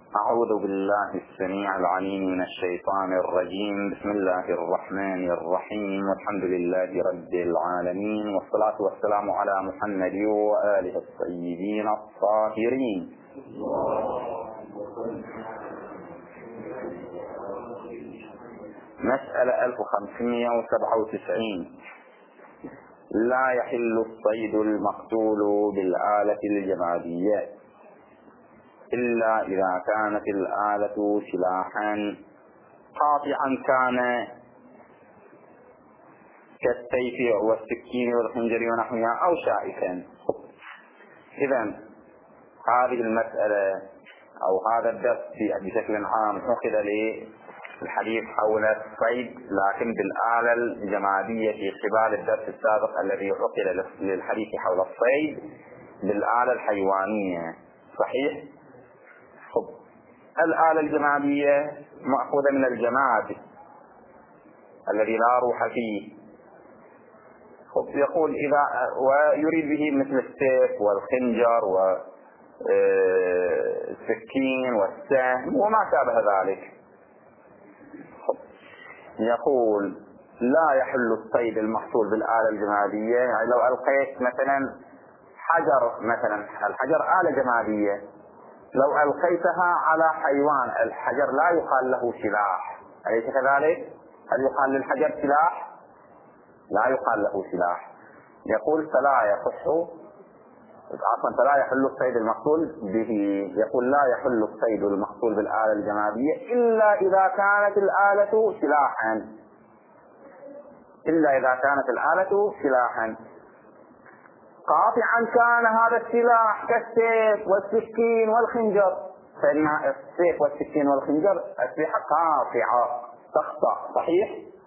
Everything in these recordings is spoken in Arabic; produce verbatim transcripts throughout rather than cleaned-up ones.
أعوذ بالله السميع العليم من الشيطان الرجيم. بسم الله الرحمن الرحيم، والحمد لله رب العالمين، والصلاة والسلام على محمد وآله الطيبين الطاهرين. مسألة ألف وخمسمائة وسبعة وتسعين. لا يحل الصيد المقتول بالآلة الجمادية إلا إذا كانت الآلة سلاحا قاطعا كان كالسيف والسكين والخنجر ونحوها أو شائكا. إذن هذه المسألة أو هذا الدرس بشكل عام أخذ للحديث حول الصيد لكن بالآلة الجمادية في قبال الدرس السابق الذي أخذ للحديث حول الصيد بالآلة الحيوانية. صحيح؟ الآلة الجمادية مأخوذة من الجماد الذي لا روح فيه. يقول إذا ويريد به مثل السيف والخنجر والسكين والسهم وما شابه ذلك. يقول لا يحل الصيد المحصول بالآلة الجمادية. يعني لو ألقيت مثلا حجر، مثلا الحجر آلة جمادية، لو ألقيتها على حيوان، الحجر لا يقال له سلاح، أليس كذلك؟ هل يقال للحجر سلاح؟ لا يقال له سلاح. يقول فلا يصح، عفوا فلا يحل الصيد المقتول به. يقول لا يحل الصيد المقتول بالآلة الجمادية إلا إذا كانت الآلة سلاحا، إلا إذا كانت الآلة سلاحا قاطعا كان هذا السلاح كالسيف والسكين والخنجر، فإن السيف والسكين والخنجر أسلحة قاطعة تقطع. صحيح؟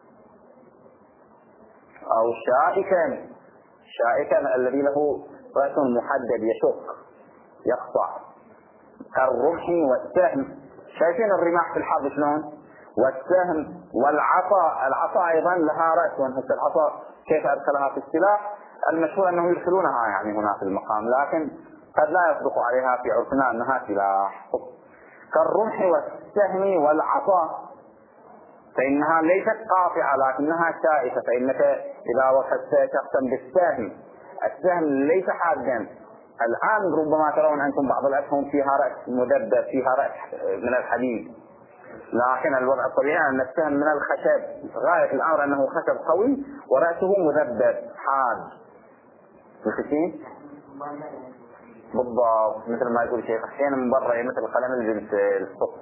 أو شائكا، شائكا الذي له رأس محدد يشق يقطع، كالرمح والسهم. شايفين الرماح في الحرب شلون؟ والسهم والعصا، العصا أيضا لها رأس، وانهت العصا كيف أدخلها في السلاح؟ المشهور أنه يدخلونها يعني هنا في المقام، لكن قد لا يصدق عليها في عرفنا أنها سلاح. كالرمح والسهم والعصا، فإنها ليست قاطعة لكنها شائكة، فإنك إذا وقفت شخصا بالسهم، السهم ليس حادا. الآن ربما ترون أنتم بعض الأسهم فيها رأس مدبب، فيها رأس من الحديد، لكن الوضع الطبيعي أن السهم من الخشب، غاية الأمر أنه خشب قوي ورأسه مدبب حاد. مخشين بالضبط مثل ما يقول شيخ حسين من برا، مثل قلم الجنس الصف.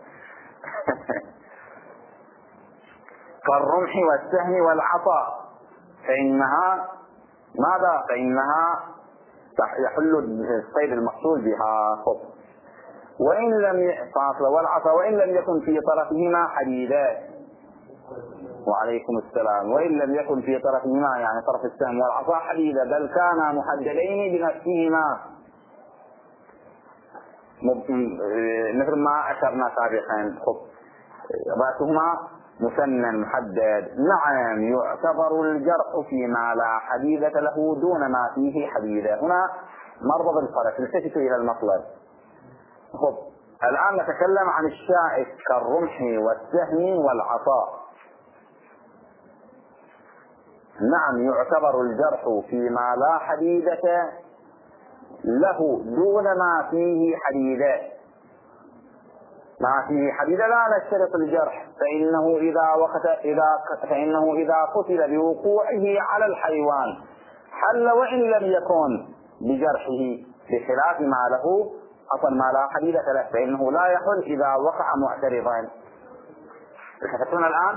كالرمح والسهم والعصا، فإنها ماذا؟ فإنها يحل الصيد المقتول بها. وإن لم فاصل والعصا وإن لم يكن في طرفهما حديدات. وعليكم السلام. وإن لم يكن في طرفهما يعني طرف السهم والعصا حديدة، بل كانا محددين بنفسهما، مثل ما أشرنا سابقا، رأسهما مسنن محدد. نعم يعتبر الجرح فيما لا حديدة له دون ما فيه حديدة. هنا مرض الفرق، التفتوا إلى المطلب. خب الآن نتكلم عن الشائك كالرمح والسهم والعصا. نعم يعتبر الجرح فيما لا حديدة له دون ما فيه حديدة. ما فيه حديدة لا نشترط الجرح، فإنه إذا وقت إذا فإنه إذا قتل بوقوعه على الحيوان حل وإن لم يكن بجرحه، بخلاف ما له أصلا ما لا حديدة له، فإنه لا يحل إذا وقع معترضا. تفهمون الآن؟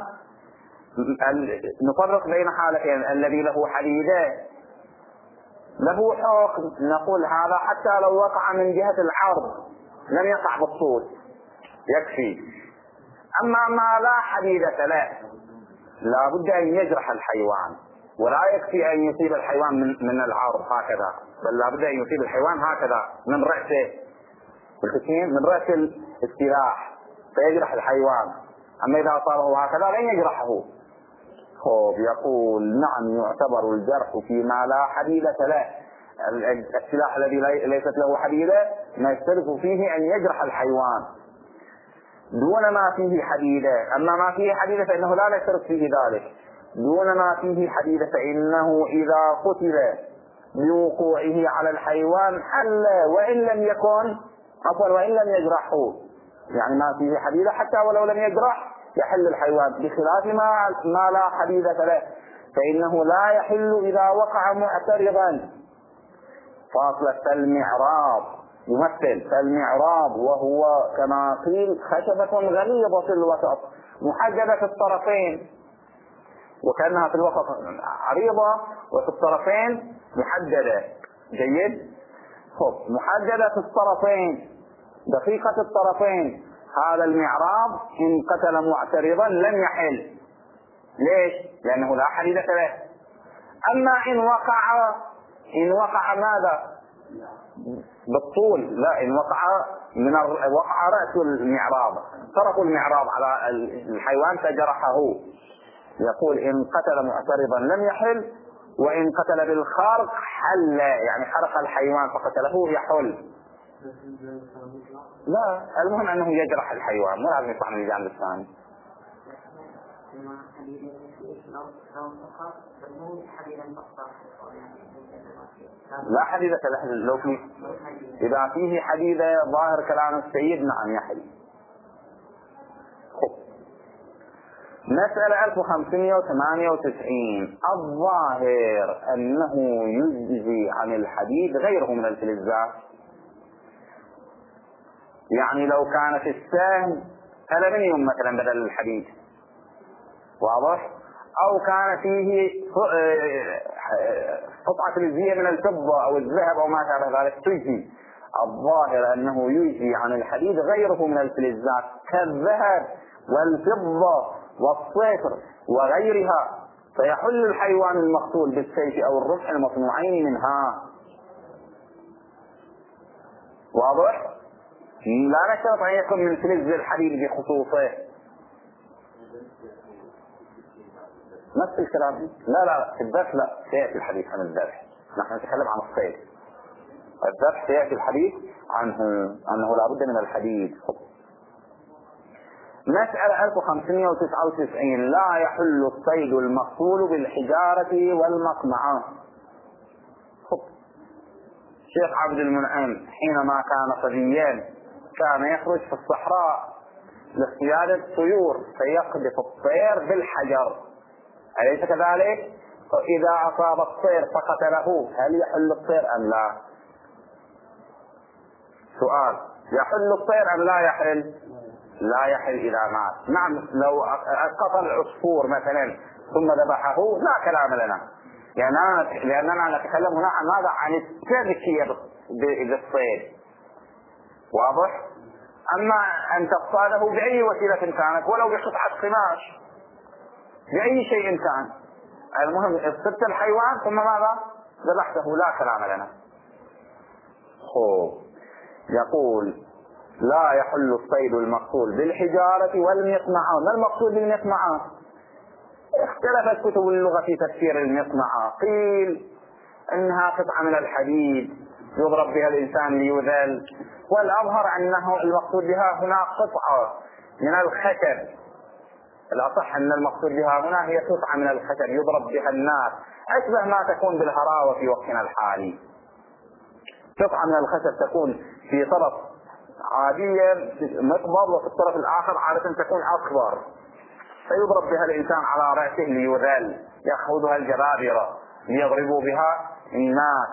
نفرق بين حالتين: الذي له حديدة له حكم، نقول هذا حتى لو وقع من جهة العرض لم يقع بالطول يكفي. أما ما لا حديدة له لا بد أن يجرح الحيوان، ولا يكفي أن يصيب الحيوان من, من العرض هكذا، بل لا بد أن يصيب الحيوان هكذا من رأسه، من رأس السلاح فيجرح الحيوان. أما إذا أصابه هكذا لن يجرحه. خب يقول نعم يعتبر الجرح فيما لا حديدة له. السلاح الذي ليست له حديدة ما يشترط فيه أن يجرح الحيوان، دون ما فيه حديدة. أما ما فيه حديدة فإنه لا يشترط فيه ذلك. دون ما فيه حديدة فإنه إذا قتل بوقوعه على الحيوان حل وإن لم يكن عفوا وإن لم يجرحه، يعني ما فيه حديدة حتى ولو لم يجرح يحل الحيوان، بخلاف ما, ما لا حديدة له فإنه لا يحل إذا وقع معترضا. فاصلة فالمعراض يمثل فالمعراض وهو كما قيل خشبة غليظة في الوسط محددة في الطرفين، وكأنها في الوسط عريضة وفي الطرفين محددة. جيد. خب محددة في الطرفين دقيقة الطرفين، هذا المعراض إن قتل معترضا لم يحل. ليش؟ لأنه لا حديدة له. أما إن وقع إن وقع ماذا؟ بالطول، لا، إن وقع من وقع رأس المعراض طرف المعراض على الحيوان فجرحه، يقول إن قتل معترضا لم يحل، وإن قتل بالخرق حل، يعني حرق الحيوان فقتله يحل. لا، المهم أنه يجرح الحيوان، مو لازم يطعن الجانب الثاني. لا حديدة له. لو في إذا فيه حديدة ظاهر كلام السيد نعم يحل. مسألة ألف وخمسمائة وثمانية وتسعين. الظاهر أنه يجزي عن الحديد غيره من الفلزات، يعني لو كانت السهم ألمنيوم مثلا بدل الحديد، واضح، أو كان فيه قطعة فلزية من الفضة أو الذهب أو ما شابه ذلك تجزي. الظاهر أنه يجزي عن الحديد غيره من الفلزات كالذهب والفضة والصفر وغيرها، فيحل الحيوان المقتول بالسيف أو الرمح المصنوعين منها. واضح؟ لا نشترط أن يكون من فلز الحديد بخصوصه. نفس الكلام. لا لا في الذبح لا، سيأتي الحديث عن الذبح، نحن نتكلم عن الصيد. الذبح سيأتي الحديث عنه أنه لا بد من الحديد. مسألة ألف وخمسمائة وتسعة وتسعين. لا يحل الصيد المقتول بالحجارة والمقمعة. الشيخ عبد المنعم حينما كان صبيا كان يخرج في الصحراء لاصطياد الطيور فيقذف الطير بالحجر، أليس كذلك؟ فإذا أصاب الطير فقتله هل يحل الطير أم لا؟ سؤال، يحل الطير أم لا يحل؟ لا يحل إذا مات. نعم، لو قتل العصفور مثلا ثم ذبحه لا كلام لنا، لأننا, لأننا نتكلم هنا عن ماذا؟ عن التذكير بالصيد. واضح؟ أما أن تصطاده بأي وسيلة كانت ولو بقطعة قماش بأي شيء كان، المهم اصطدت الحيوان ثم ماذا؟ ذبحته لا كلام لنا. خوف. يقول لا يحل الصيد المقتول بالحجارة والمقمعة. ما المقصود بالمقمعة؟ اختلفت كتب اللغة في تفسير المقمعة. قيل انها قطعة من الحديد يضرب بها الانسان ليذل، والاظهر انه المقصود بها هنا قطعة من الخشب. الاصح ان المقصود بها هنا هي قطعة من الخشب يضرب بها الناس، اشبه ما تكون بالهراوة في وقتنا الحالي. قطعة من الخشب تكون في طرف عادية مقبض وفي الطرف الآخر عادة تكون أكبر، فيضرب بها الإنسان على رأسه ليذل، يأخذها الجبابرة ليضربوا بها الناس،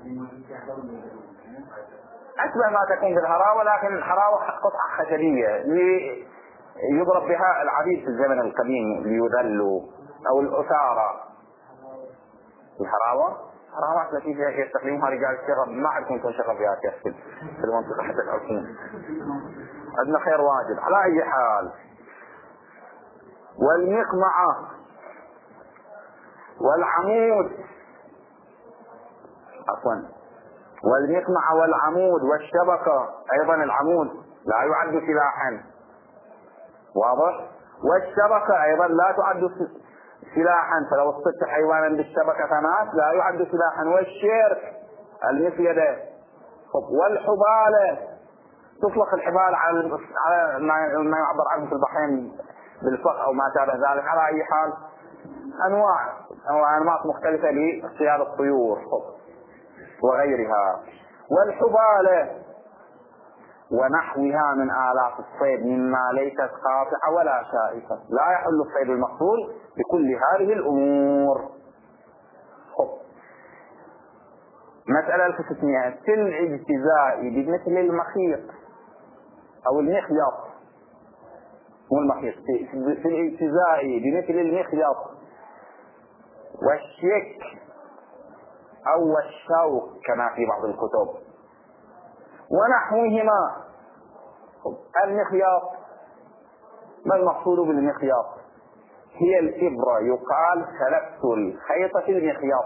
أشبه ما تكون بالهراوة، لكن الهراوة قطعة خشبية يضرب بها العبيد في الزمن القديم ليذلوا، أو الأسارة. الهراوة هراوات التي يستخدمها رجال الشغب، ما عندكم كنتم شغبيات يحسب في المنطقة حتى العصمون، عندنا خير واجد. على أي حال، والمقمعة والعمود عفوا والمقمعة والعمود والشبكة، أيضا العمود لا يعد سلاحا، واضح؟ والشبكة أيضا لا تعد سلاحا، فلو اصطدت حيوانا بالشبكة فمات لا يعد سلاحا. والشرك المسيدة والحبالة تطلق الحبال على على ما يعبر عنه في البحرين بالفخ أو ما شابه ذلك. على أي حال أنواع أو أنماط مختلفة لاصطياد الطيور وغيرها. والحبالة ونحوها من آلات الصيد مما ليست قاطعة ولا شائكة، لا يحل الصيد المقصود بكل هذه الأمور. مسألة ألف وستمائة في الاجتزاء بمثل المخيط أو المخيط، مو المخيط، في الاجتزاء بمثل المخيط والشك أو الشوك كما في بعض الكتب ونحوهما. المخيط، ما المقصود بالمخيط؟ هي الإبرة، يقال خلقت الخيط في المخيط.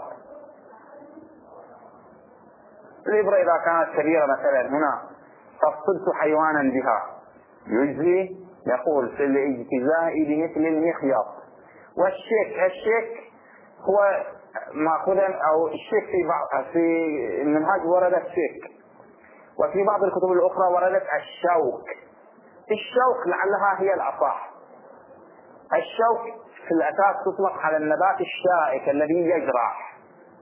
الإبرة إذا كانت كبيرة مثلا هنا فاصطدت حيوانا بها يجزي، يقول في الاجتزاء بمثل المخيط. والشك، الشك هو ماخذا أو الشك في بعض في المنهج ورد الشك، وفي بعض الكتب الأخرى وردت الشوك. الشوك لعلها هي الأصح. الشوك في الأساس تطلق على النبات الشائك الذي يجرح،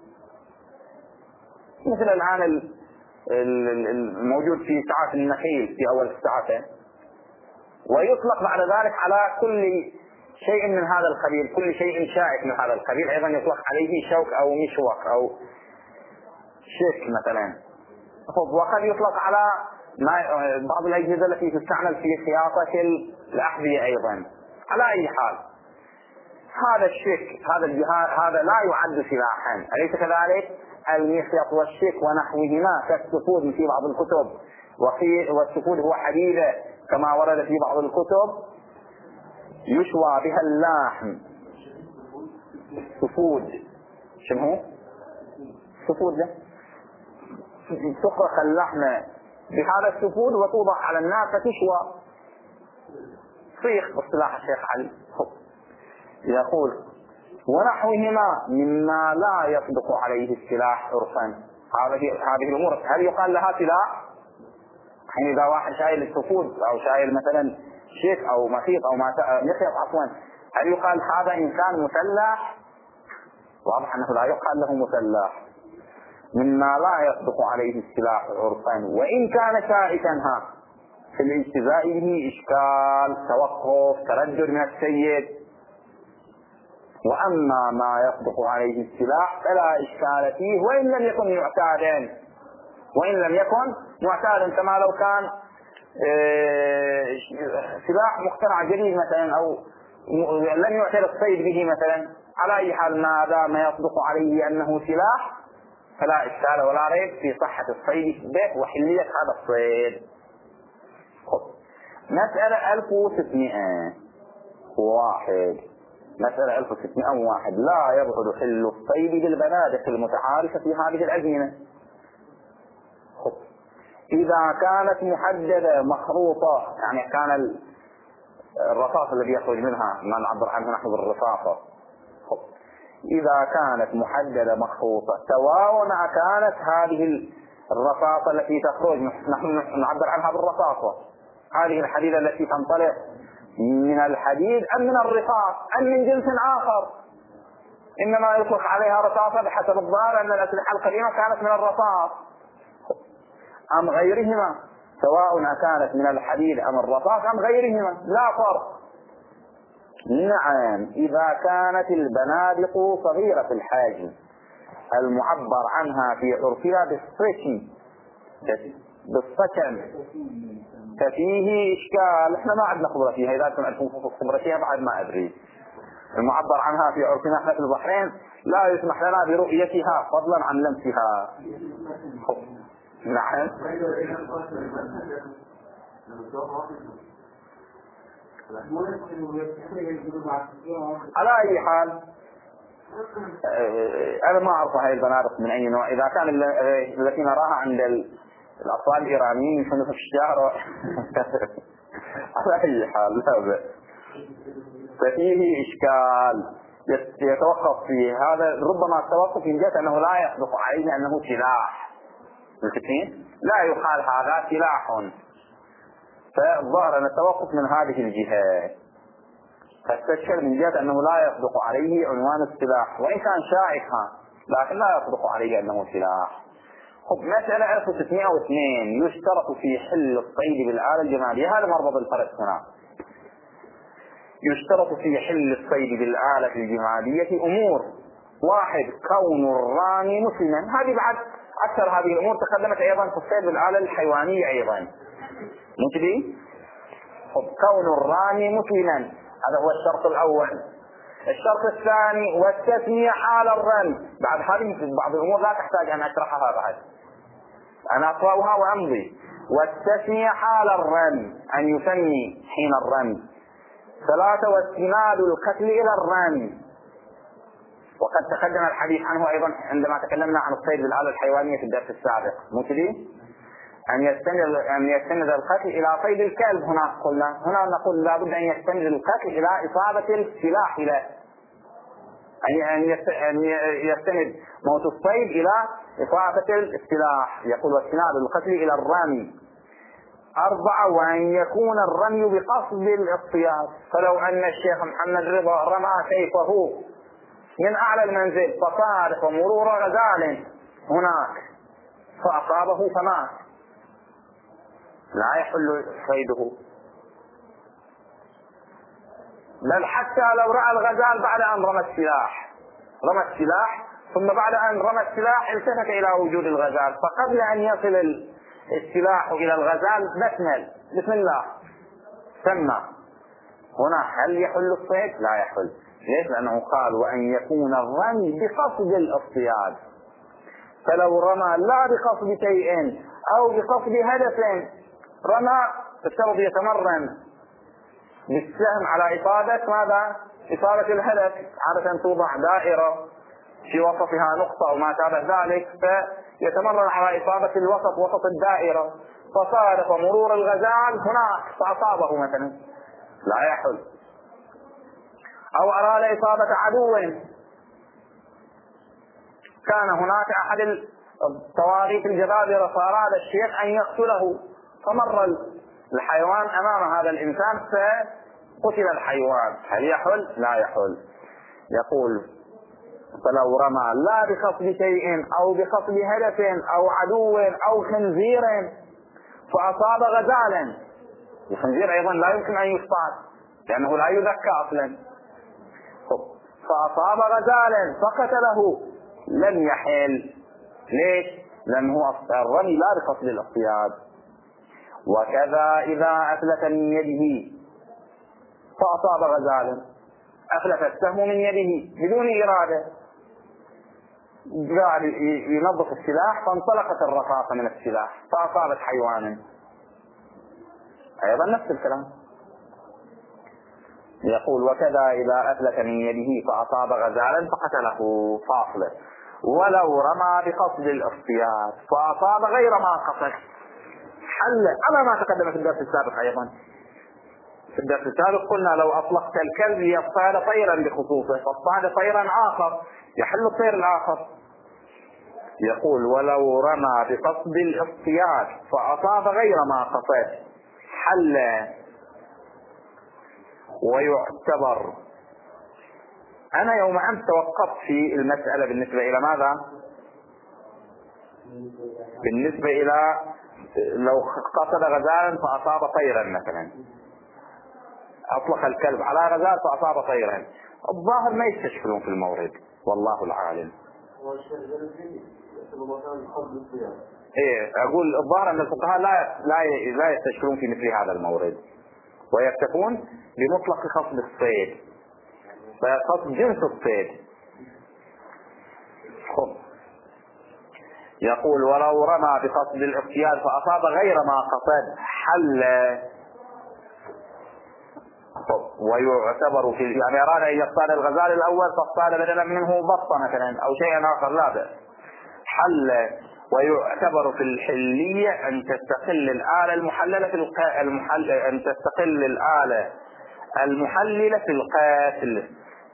مثل الآن الموجود في ساعات النخيل في أول الساعة، ويطلق بعد ذلك على كل شيء من هذا القبيل، كل شيء شائك من هذا القبيل أيضا يطلق عليه شوك أو مشوك أو شك مثلا. وقد يطلق على بعض الأجهزة التي تستعمل في خياطة الأحذية أيضا. على أي حال هذا الشك، هذا الجهاز هذا لا يعد سلاحا، أليس كذلك؟ المخيط والشك ونحوهما كالسفود في بعض الكتب، وفي والسفود هو حديدة كما ورد في بعض الكتب يشوى بها اللحم. سفود، شنو هو؟ سفود ده تخرق اللحم بهذا السفود وتوضع على النار فتشوى. صيخ باصطلاح الشيخ علي. يقول ونحوهما مما لا يصدق عليه السلاح عرفا. هذه هذه الامور هل يقال لها سلاح؟ يعني اذا واحد شايل السفود او شايل مثلا شيك او مخيط او مخيط عفوا، هل يقال هذا انسان مسلح؟ واضح انه لا يقال له مسلح. مما لا يصدق عليه السلاح عرفا وإن كان شائكا ها في الاجتزاء به إشكال، توقف، تردد من السيد. وأما ما يصدق عليه السلاح فلا إشكال فيه وإن لم يكن معتادا، وإن لم يكن معتادا كما لو كان سلاح مخترع جديد مثلا أو لم يعتد الصيد به مثلا. على أي حال ما دام يصدق عليه أنه سلاح فلا إشكال ولا ريب في صحة الصيد به وحلية هذا الصيد. مسألة ألف وستمائة وواحد مسألة ألف وستمائة وواحد لا يبعد حل الصيد بالبنادق المتعارفة في هذه الأزمنة إذا كانت محددة مخروطة، يعني كان الرصاص الذي يخرج منها ما نعبر عنه نحن بالرصاصة، إذا كانت محددة مخروطة سواء كانت هذه الرصاصة التي تخرج نحن نعبر عنها بالرصاصة، هذه الحديدة التي تنطلق من الحديد أم من الرصاص أم من جنس آخر، إنما يطلق عليها رصاصة بحسب الظاهر أن الأسلحة القديمة كانت من الرصاص أم غيرهما، سواء كانت من الحديد أم الرصاص أم غيرهما لا فرق. نعم إذا كانت البنادق صغيرة الحجم المعبر عنها في عرفها بالسكن بالسكن ففيه إشكال، احنا ما عندنا خبرة فيها، إذا كنت عندكم خبرة فيها بعد ما أدري. المعبر عنها في عرفنا احنا في البحرين لا يسمح لنا برؤيتها فضلا عن لمسها. نعم على أي حال أنا ما أعرف هاي البنادق من أي نوع، إذا كان التي نراها عند الأطفال الإيرانيين يكونوا في الشارع على أي حال لا بأس. ففيه إشكال يتوقف فيه هذا، ربما التوقف من جهة أنه لا يصدق عليه أنه سلاح، لا يقال هذا سلاح فظهر أن التوقف من هذه الجهة، فاستشكل من جهة أنه لا يصدق عليه عنوان السلاح، وإن كان شائكا لكن لا يصدق عليه أنه سلاح. خب مسألة ألف وستمائة واثنين، يشترط في حل الصيد بالآلة الجمالية. هذا مربط الفرق هنا. يشترط في حل الصيد بالآلة الجمالية أمور: واحد، كون الرامي مسلما. هذه بعد أكثر هذه الأمور تقدمت أيضا في الصيد بالآلة الحيوانية أيضا، مش دي؟ خب كون الرامي مسلما، هذا هو الشرط الأول. الشرط الثاني والتسمية حال الرمي. بعد هذه بعض الأمور لا تحتاج أن أشرحها بعد، أنا أقرأها وأمضي. والتسمية حال الرمي، أن يسمي حين الرمي. ثلاثة، واستناد القتل إلى الرمي، وقد تقدم الحديث عنه أيضا عندما تكلمنا عن الصيد بالآلة الحيوانية في الدرس السابق، مثلي أن يستند أن يستند القتل إلى صيد الكلب. هنا قلنا هنا نقول لا بد أن يستند القتل إلى إصابة السلاح له، أن يستند موت الصيد إلى إصابة السلاح. يقول واستناد القتل إلى الرمي. أربعة، وأن يكون الرمي بقصد الاصطياد. فلو أن الشيخ محمد رضا رمى سيفه من أعلى المنزل فصادف مرور غزال هناك فأصابه فمات، لا يحل صيده. بل حتى لو رأى الغزال بعد أن رمى السلاح رمى السلاح ثم بعد أن رمى السلاح التفت إلى وجود الغزال، فقبل أن يصل السلاح إلى الغزال بسمل بسم الله سمى، هنا هل يحل الصيد؟ لا يحل. ليش؟ لأنه قال وأن يكون الرمي بقصد الاصطياد. فلو رمى لا بقصد شيء أو بقصد هدف، رمى الشرط يتمرن بالسهم على إصابة ماذا؟ إصابة الهدف. عادة توضع دائرة في وسطها نقطة أو ما شابه ذلك، فيتمرن على إصابة الوسط وسط الدائرة، فصادف مرور الغزال هناك فأصابه مثلا، لا يحل. أو أراد إصابة عدو، كان هناك أحد الطواغيت الجبابرة فأراد الشيخ أن يقتله، فمر الحيوان أمام هذا الإنسان فقتل الحيوان، هل يحل؟ لا يحل. يقول فلو رمى لا بقصد شيء أو بقصد هدف أو عدو أو خنزير فأصاب غزالا، الخنزير أيضا لا يمكن أن يصطاد لأنه لا يذكى أصلا، فأصاب غزالا فقتله لم يحل. ليش؟ لأنه الرمي لا بقصد الاصطياد. وكذا إذا أفلت من يده فأصاب غزالا، أفلت السهم من يده بدون إرادة، قاعد ينظف السلاح فانطلقت الرصاصة من السلاح فأصابت حيوانا، أيضا نفس الكلام. يقول وكذا إذا أفلت من يده فأصاب غزالا فقتله فاصله. ولو رمى بقصد الاصطياد فأصاب غير ما قصد حل، على ما تقدم في الدرس السابق. أيضا في الدرس السابق قلنا لو أطلقت الكلب يصطاد طيرا بخصوصه فاصطاد طيرا آخر يحل الطير الآخر. يقول ولو رمى بقصد الاصطياد فأصاب غير ما قصد حل ويعتبر. أنا يوم أمس توقفت في المسألة بالنسبة إلى ماذا؟ بالنسبة إلى لو قصد غزالا فأصاب طيرا مثلا، أطلق الكلب على غزال فأصاب طيرا، الظاهر ما يستشكلون في المورد، والله العالم. إيه أقول الظاهر أن الفقهاء لا لا لا يستشكلون في مثل هذا المورد، ويكتفون بمطلق قصد الصيد، فقصد جنس الصيد. خب يقول ولو رمى بقصد الاصطياد فأصاب غير ما قصد حل ويعتبر في، يعني أراد أن يصطاد الغزال الأول فاصطاد بدلا منه بطة مثلا أو شيئا آخر لا بأس حل. ويعتبر في الحلية أن تستقل الآلة المحللة في الق... المحل... أن تستقل الآلة المحللة في القاتل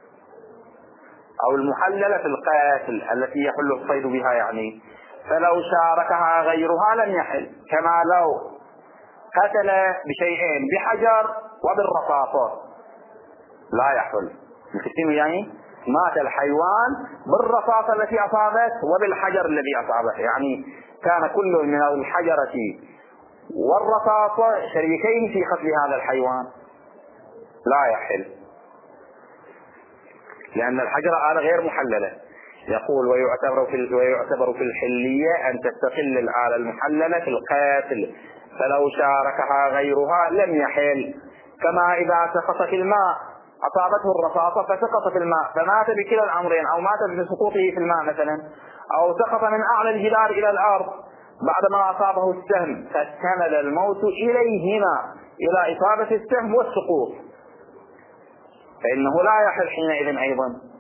أو المحللة في القاتل التي يحل الصيد بها، يعني فلو شاركها غيرها لم يحل، كما لو قتل بشيئين، بحجر وبالرصاصة، لا يحل. مفهمين يعني؟ مات الحيوان بالرصاصة التي أصابت وبالحجر الذي أصابه، يعني كان كل من الحجرة والرصاصة شريكين في قتل هذا الحيوان، لا يحل، لأن الحجر آلة غير محللة. يقول ويعتبر في ويعتبر في الحلية أن تستقل الآلة المحللة في القتل، فلو شاركها غيرها لم يحل. كما إذا سقط في الماء، أصابته الرصاصة فسقط في الماء فمات بكلا الأمرين، أو مات بسقوطه في الماء مثلا، أو سقط من أعلى الجدار إلى الأرض بعدما أصابه السهم، فاستند الموت إليهما، إلى إصابة السهم والسقوط، فإنه لا يحل حينئذ أيضا.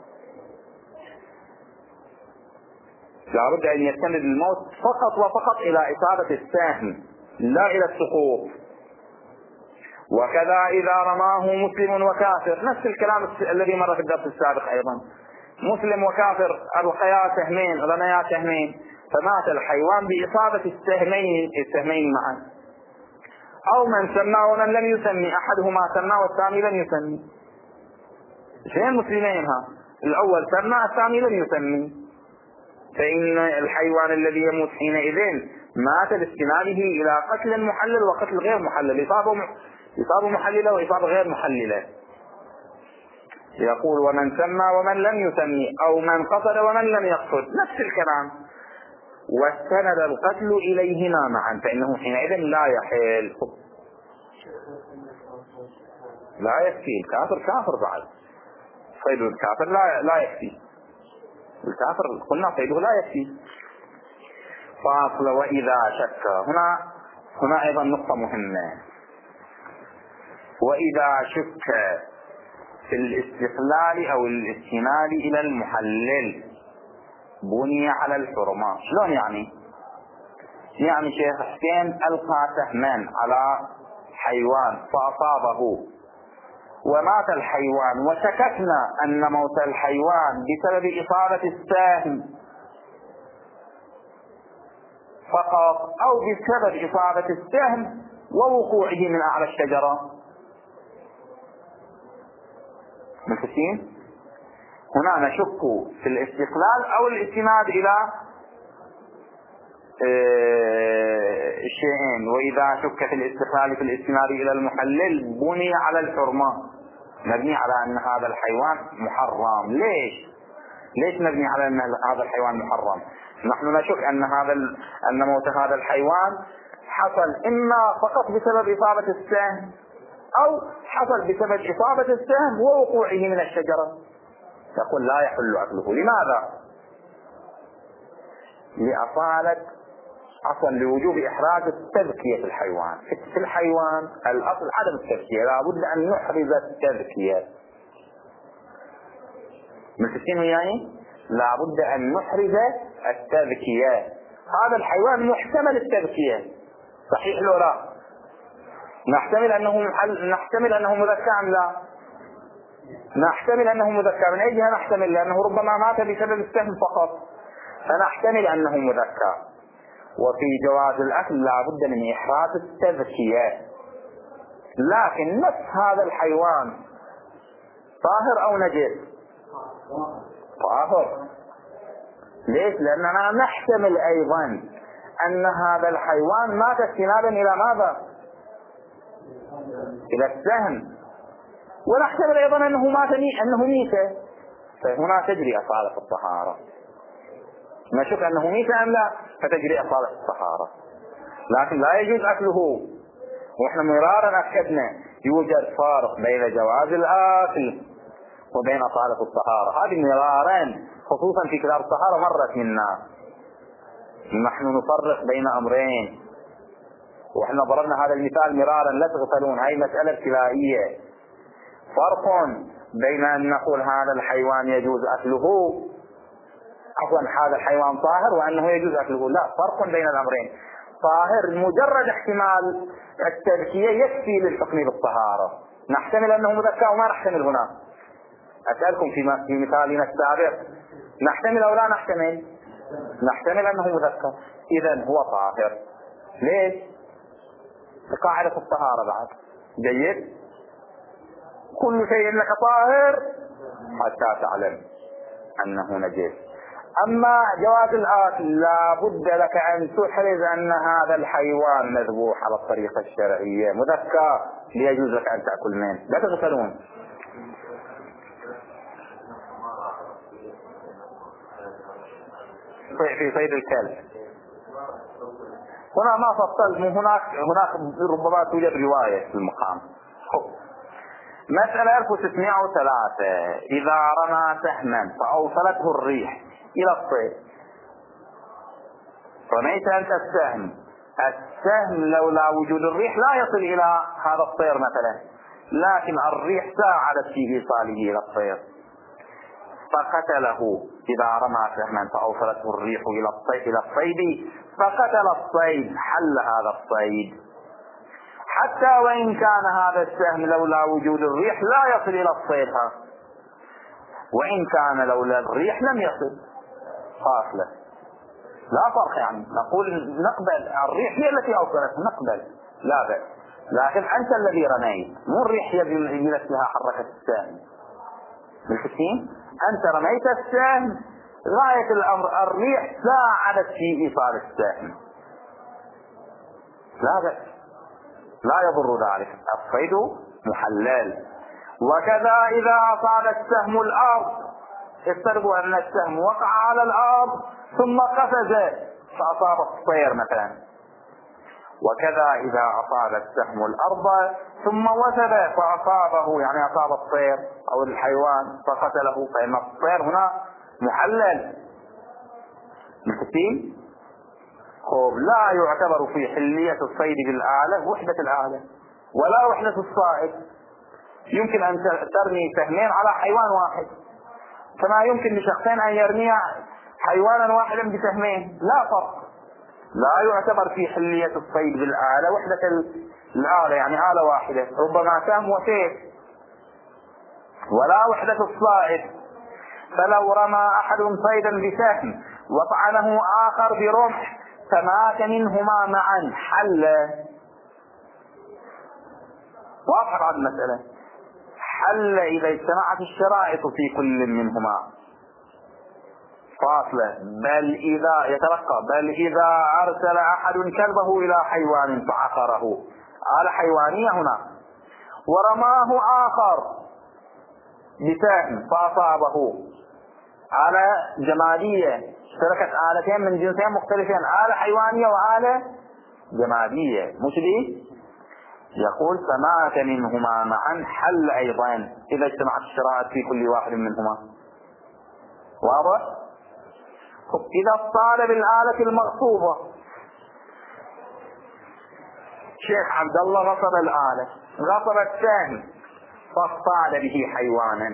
لابد أن يستند الموت فقط وفقط إلى إصابة السهم لا إلى السقوط. وكذا إذا رماه مسلم وكافر، نفس الكلام الذي مر في الدرس السابق أيضا، مسلم وكافر ألقيا سهمين، رميا سهمين، فمات الحيوان بإصابة السهمين السهمين معا، أو من سمى ومن لم يسمي، أحدهما سمى والثاني لم يسمي. شيء المسلمين ها، الأول سمى الثاني لم يسمي، فإن الحيوان الذي يموت حينئذ مات باستناده إلى قتل محلل وقتل غير محلل، إصابة إصابة محللة وإصابة غير محللة. يقول ومن سمى ومن لم يسمي، أو من قصد ومن لم يقصد، نفس الكلام، واستند القتل إليهما معا، فإنه حينئذ لا يحل. لا يكفي الكافر كافر بعد، صيد الكافر لا لا يكفي، الكافر قلنا صيده لا يكفي. فاصل وإذا شك، هنا هنا أيضا نقطة مهمة، وإذا شك في الاستقلال أو الاستناد إلى المحلل بني على الحرمة. شلون يعني؟ يعني شيخ حسين ألقى سهما على حيوان فأصابه ومات الحيوان، وشككنا أن موت الحيوان بسبب إصابة السهم فقط، أو بسبب إصابة السهم ووقوعه من أعلى الشجرة. مفهوم؟ هنا نشك في الاستقلال أو الاستناد إلى الشيئين. وإذا شك في الاستقلال في الاستناد إلى المحلل بني على الحرمة، مبني على أن هذا الحيوان محرم. ليش؟ ليش مبني على أن هذا الحيوان محرم؟ نحن نشك أن هذا أن موت هذا الحيوان حصل إما فقط بسبب إصابة السهم، أو حصل بسبب إصابة السهم ووقوعه من الشجرة. يقول لا يحل أكله. لماذا؟ لأصالة أصلا لوجوب إحراز التذكية في الحيوان. في الحيوان الأصل عدم التذكية، لابد أن نحرز التذكية. متفقين وياي؟ لابد أن نحرز التذكية. هذا الحيوان محتمل التذكية، صحيح لو لا؟ نحتمل أنه محل... نحتمل أنه مذكى أم لا؟ نحتمل أنه مذكى. من أي جهة نحتمل؟ لأنه ربما مات بسبب السهم فقط، فنحتمل أنه مذكى. وفي جواز الأكل لابد من إحراز التذكية. لكن نفس هذا الحيوان طاهر أو نجس؟ طاهر. ليش؟ لأننا نحتمل أيضا أن هذا الحيوان مات استنادا إلى ماذا؟ إلى السهم. ونحتمل أيضا أنه مات أنه ميتة، فهنا تجري أصالة الطهارة. نشك أنه ميتة أم لا، فتجري أصالة الطهارة. لكن لا يجوز أكله. ونحن مرارا أكدنا يوجد فرق بين جواز الأكل وبين أصالة الطهارة. هذه مرارا خصوصا في كتاب الطهارة مرت منا. نحن نفرق بين أمرين، وإحنا ضربنا هذا المثال مرارا لا تغفلون. هاي مسألة ابتلائية. فرق بين أن نقول هذا الحيوان يجوز أكله، عفوا هذا الحيوان طاهر، وأنه يجوز أكله. لا، فرق بين الأمرين. طاهر مجرد احتمال التذكية يكفي للحكم بالطهارة. نحتمل أنه مذكى وما نحتمل هنا. أسألكم في مثالنا السابق، نحتمل أو لا نحتمل؟ نحتمل أنه مذكى، إذن هو طاهر. ليش؟ قاعدة الطهارة بعد. جيد. كل شيء لك طاهر حتى تعلم أنه نجس. أما جواز الآكل لا بد لك أن تحرز أن هذا الحيوان مذبوح على الطريقة الشرعية مذكى ليجوز لك أن تأكل منه. لا تغفلون. في صيد الكلب هنا ما فصل، هناك هناك ربما توجد رواية في المقام. مسألة ألف وستمائة وثلاثة. إذا رمى سهما فأوصلته الريح إلى الصيد، رميت أنت السهم، السهم لولا وجود الريح لا يصل إلى هذا الطير مثلا، لكن الريح ساعدت في إيصاله إلى الطير فقتله. إذا رمى سهما فأوصلته الريح إلى الصيد فقتل الصيد، حل هذا الصيد. حتى وإن كان هذا السهم لولا وجود الريح لا يصل إلى الصيد، وإن كان لولا الريح لم يصل، فاصلة لا فرق. يعني نقول نقبل الريح هي التي أوصلته، نقبل لا بأس، لكن أنت الذي رميت، مو الريح هي بنفسها حركت السهم. بالحسين أنت رميت السهم، غاية الأمر الريح ساعدت في إيصال السهم، لا بأس، لا يضر ذلك، الصيد محلل. وكذا إذا أصاب السهم الأرض، افترضوا أن السهم وقع على الأرض ثم قفز فأصاب الطير مثلا، وكذا إذا أصاب السهم الأرض ثم وثب فأصابه، يعني أصاب الطير أو الحيوان فقتله، فإن الطير هنا محلل. مكتين خوب لا يعتبر في حلية الصيد بالآلة وحدة الآلة ولا وحدة الصائد. يمكن أن ترمي سهمين على حيوان واحد، كما يمكن لشخصين أن يرمي حيوانا واحدا بسهمين، لا فرق. لا يعتبر في حلية الصيد بالآلة وحدة الآلة، يعني آلة واحدة، ربما سهم وسيف، ولا وحدة الصائد. فلو رمى أحد صيدا بسهم وطعنه آخر برمح فمات منهما معا حل. واضح هذه المسألة. حل إذا اجتمعت الشرائط في كل منهما، فاصلة. بل إذا يترقى بل إذا أرسل أحد كلبه إلى حيوان فعقره، آلة حيوانية هنا، ورماه آخر بسهم فأصابه، آلة جمادية، اشتركت آلتين من جنسين مختلفين، آلة حيوانية وآلة جمادية، مش دي؟ يقول فمات منهما معا حل أيضا إذا اجتمعت الشرائط في كل واحد منهما. واضح؟ إذا اصطاد بالآلة المغصوبة، شيخ عبد الله غصب الآلة، غصب السهم فاصطاد به حيوانا،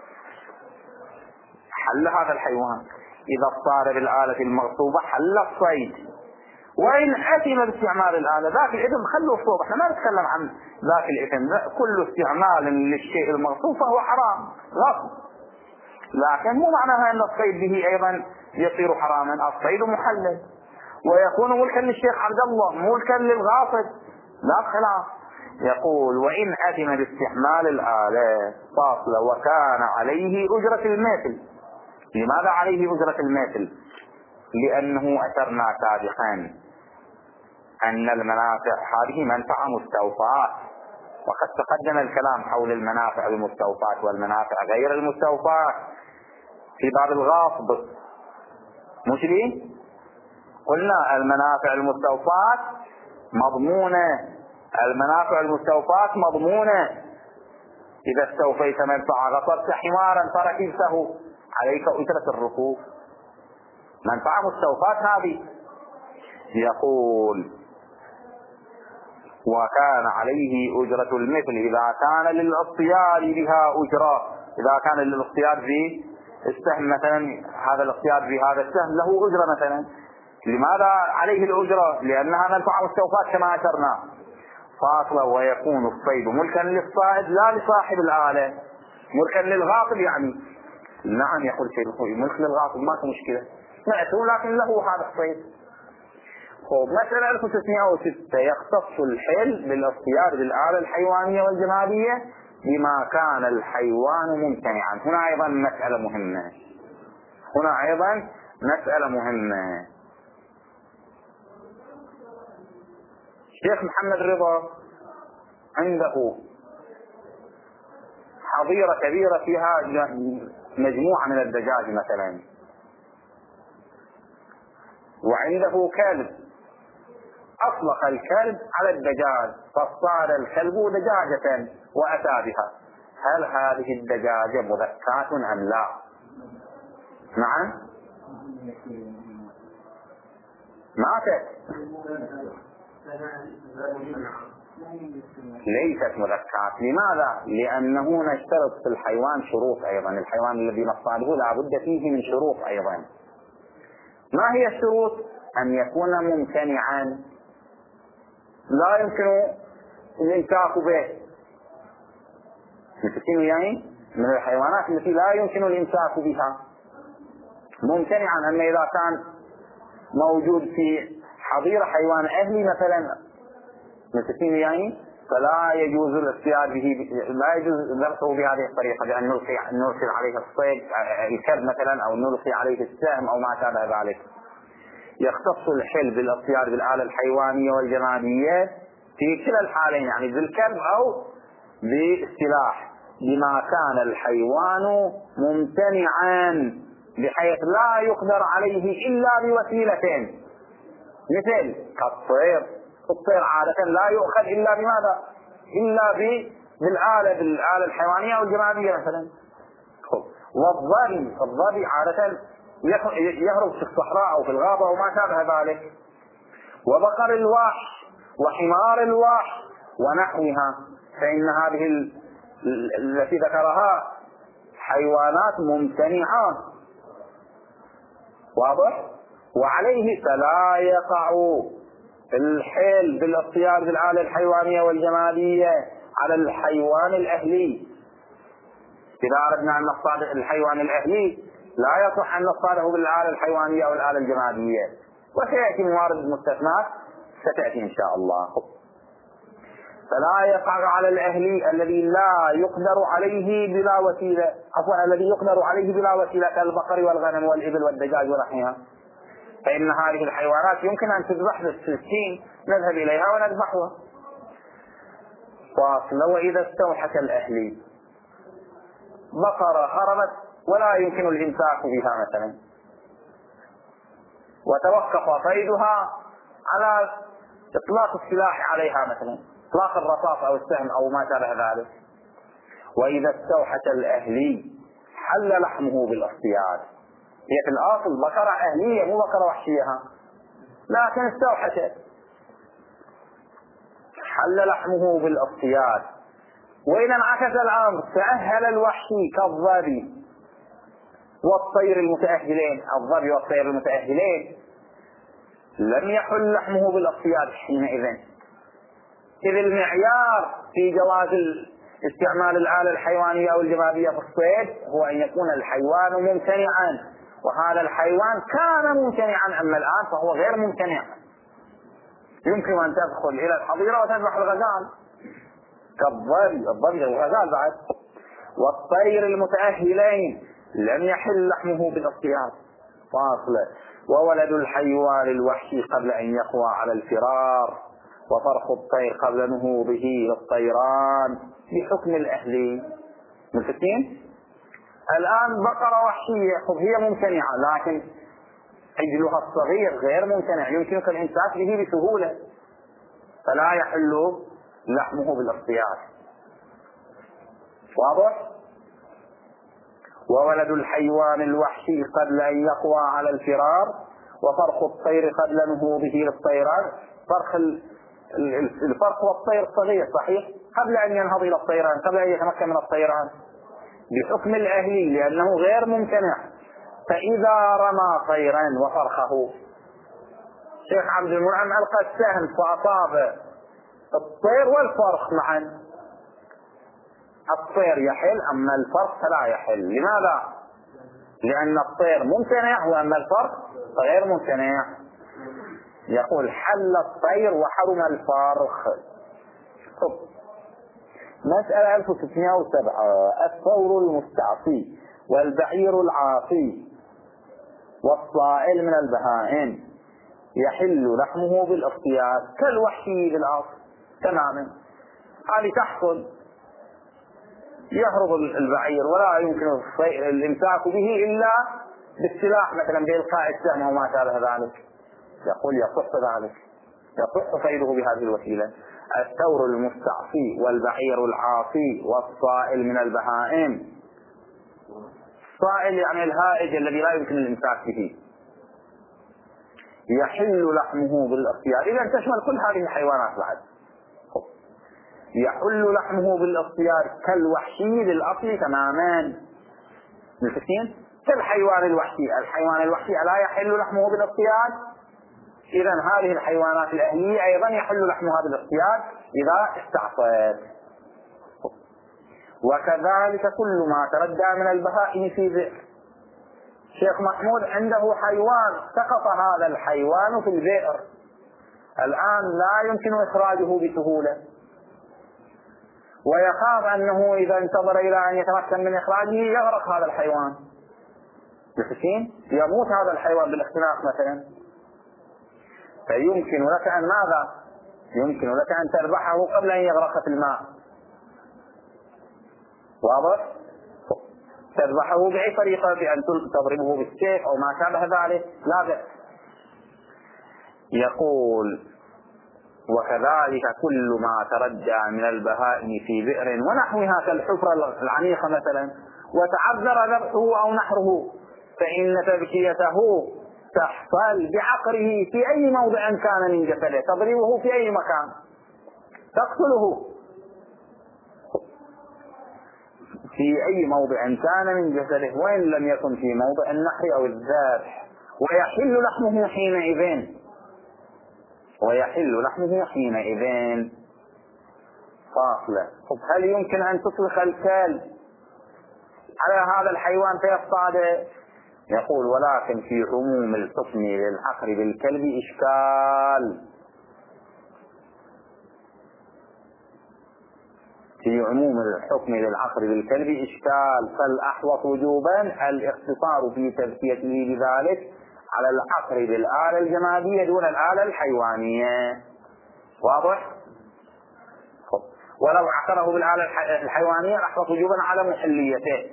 حل هذا الحيوان. إذا اصطاد بالآلة المغصوبة حل الصيد. وإن أتم باستعمال الآلة، ذاك الإثم خلوا الصوب، احنا ما نتكلم عن ذاك الإثم، كل استعمال للشيء المغصوب فهو حرام غصب، لكن مو معناها أن الصيد به أيضا يصير حراما. الصيد محلل ويكون ملكا للشيخ عبد الله، ملكا للغاصب، لا خلاف. يقول وإن أتم باستعمال الآلة فاصلة وكان عليه أجرة المثل. لماذا عليه أجرة المثل؟ لأنه أثرنا سابقا أن المنافع هذه منفعة مستوفاة، وقد تقدم الكلام حول المنافع المستوفاة والمنافع غير المستوفاة في باب الغاصب، مش ليه؟ قلنا المنافع المستوفاة مضمونة، المنافع المستوفاة مضمونة. إذا استوفيت منفعة غصبت حمارا فركبته عليك أجرة الركوب، منفعة مستوفاة هذه. يقول وكان عليه أجرة المثل إذا كان للاصطياد بها أجرة، إذا كان للاصطياد في السهم مثلا، هذا الاصطياد في هذا السهم له أجرة مثلا. لماذا عليه الأجرة؟ لأنها منفعة مستوفاة كما أشرنا، فاصلة. ويكون الصيد ملكا للصائد لا لصاحب الآلة، ملكا للغاصب. يعني نعم يقول شيء ملك للغاصب ما في مشكلة، نعتوا لكن له هذا الصيد. خب مثلا ألف وستمائة وستة يختص الحل بالاصطياد بالآلة الحيوانية والجمادية بما كان الحيوان ممتنعا. هنا أيضا مسألة مهمة، هنا أيضا مسألة مهمة. الشيخ محمد رضا عنده حظيرة كبيرة فيها مجموعة من الدجاج مثلا، وعنده كلب، أطلق الكلب على الدجاج فاصطاد الكلب دجاجة وأتى بها، هل هذه الدجاجة مذكاة أم لا؟ نعم ماتت، ليست مذكاة. لماذا؟ لأنه نشترط في الحيوان شروط أيضا، الحيوان الذي نصطاده لا بد فيه من شروط أيضا. ما هي الشروط؟ أن يكون ممتنعا لا يمكن الامساك به، متفقين وياي؟ من الحيوانات التي لا يمكن الامساك بها ممتنعا. أما إذا كان موجود في حظيرة حيوان أهلي مثلا، متفقين وياي؟ فلا يجوز الاصطياد به، لا يجوز ذبحه بهذه الطريقة بأن نرسل عليه الصيد الكلب مثلا، أو نلقي عليه السهم أو ما شابه ذلك. يختص الحل بالاصطياد بالآلة الحيوانية والجمادية في كلا الحالين، يعني بالكلب أو بالسلاح، بما كان الحيوان ممتنعا بحيث لا يقدر عليه إلا بوسيلتين، مثل كالطير. الطير عادة لا يؤخذ إلا بماذا؟ إلا بالآلة بالآلة الحيوانية والجمادية مثلا. والظبي، الظبي عادة يهرب في الصحراء أو في الغابة وما شابه ذلك. وبقر الوحش وحمار الوحش ونحوها، فإن هذه التي ذكرها حيوانات ممتنعات، واضح؟ وعليه فلا يقع الحيل بالاصطياد بالآلة الحيوانية والجمادية على الحيوان الأهلي. إذا أردنا أن نصطاد الحيوان الأهلي لا يصح أن نصطاده بالآلة الحيوانية أو الآلة الجمادية، وسيأتي موارد المستثنات ستأتي إن شاء الله. فلا يقع على الأهلي الذي لا يقدر عليه بلا وسيلة، عفوا الذي يقدر عليه بلا وسيلة كالبقر والغنم والإبل والدجاج ونحوها، فإن هذه الحيوانات يمكن أن تذبح بالسكين، نذهب إليها ونذبحها. فاصل. وإذا استوحش الأهلي بقرة هربت ولا يمكن الإمساك بها مثلا، وتوقف صيدها على إطلاق السلاح عليها مثلا، إطلاق الرصاص أو السهم أو ما شابه ذلك. وإذا استوحش الأهلي حل لحمه بالاصطياد. هي في الأصل بقرة أهلية مو بقرة وحشية، لكن استوحشت، حل لحمه بالاصطياد. وإذا انعكس الأمر تأهل الوحشي كالظبي والطير المتأهلين، الظبي والطير المتأهلين، لم يحل لحمه بالاصطياد حينئذ، إذ المعيار في جواز استعمال الآلة الحيوانية أو الجمادية في الصيد هو أن يكون الحيوان ممتنعا، وهذا الحيوان كان ممتنعا، أما الآن فهو غير ممتنع. يمكن أن تدخل إلى الحظيرة وتذبح الغزال كالظبي، الظبي والغزال بعد. والطير المتأهلين لم يحل لحمه بالاصطياد. فاصلة. وولد الحيوان الوحشي قبل أن يقوى على الفرار، وفرخ الطير قبل نهوضه للطيران بحكم الأهلي. متفقين؟ الآن بقرة وحشية هي ممتنعة، لكن عجلها الصغير غير ممتنع، يمكنك الإمساك به بسهولة، فلا يحل لحمه بالاصطياد. واضح؟ وولد الحيوان الوحشي قبل أن يقوى على الفرار، وفرخ الطير قبل نهوضه للطيران. فرخ الفرخ والطير الصغير صحيح قبل أن ينهض إلى الطيران، قبل أن يتمكن من الطيران بحكم الأهلي لأنه غير ممتنع. فإذا رمى طيرا وفرخه، شيخ عبد المنعم ألقى السهم فأصاب الطير والفرخ معا، الطير يحل أما الفرخ فلا يحل. لماذا؟ لأن الطير ممتنع وأما الفرخ غير ممتنع. يقول حل الطير وحرم الفرخ. مسألة ألف وستمائة وسبعة. الثور المستعصي والبعير العاصي والصائل من البهائم يحل لحمه بالاصطياد كالوحشي بالأصل تماما. هذه تحصل، يهرب البعير ولا يمكن الامساك به إلا بالسلاح مثلا بإلقاء السهم أو ما شابه ذلك. يقول يصح ذلك، يصح صيده بهذه الوسيلة. الثور المستعصي والبعير العاصي والصائل من البهائم. الصائل يعني الهائج الذي لا يمكن الامساك به، يحل لحمه بالاصطياد. إذا تشمل كل هذه الحيوانات بعد. يحل لحمه بالاصطياد كالوحشي للأصل تماما. متفقين؟ كالحيوان الوحشي. الحيوان الوحشي لا يحل لحمه بالاصطياد. إذا هذه الحيوانات الأهلية أيضا يحل لحمها بالاصطياد إذا استعصت. وكذلك كل ما تردى من البهائم في بئر. شيخ محمود عنده حيوان سقط هذا الحيوان في البئر، الآن لا يمكن إخراجه بسهولة، ويخاف أنه إذا انتظر إلى أن يتمكن من إخراجه يغرق هذا الحيوان. يفكين؟ يموت هذا الحيوان بالاختناق مثلا. فيمكن لك أن ماذا؟ يمكن لك أن تذبحه قبل أن يغرق في الماء. واضح؟ تذبحه بأي طريقة، بأن تضربه بالسيف أو ما شابه ذلك، لا بأس. يقول وكذلك كل ما تردى من البهائم في بئر ونحوها كالحفرة العميقة مثلا وتعذر ذبحه أو نحره فإن تبكيته تحصل بعقره في أي موضع كان من جسده، تضربه في أي مكان تقتله في أي موضع كان من جسده وإن لم يكن في موضع النحر أو الذبح، ويحل لحمه حينئذ ويحل لحمه حينئذ. فاصلة. طب هل يمكن أن تطلق الكلب على هذا الحيوان فيصطاده؟ يقول ولكن في عموم الحكم للعقر بالكلب إشكال. في عموم الحكم للعقر بالكلب إشكال، فالأحوط وجوبا الاقتصار في تذكيته بذلك على العقر بالآلة الجمادية دون الآلة الحيوانية. واضح؟ ولو عقره بالآلة الحيوانية أحوط وجوبا على محليته.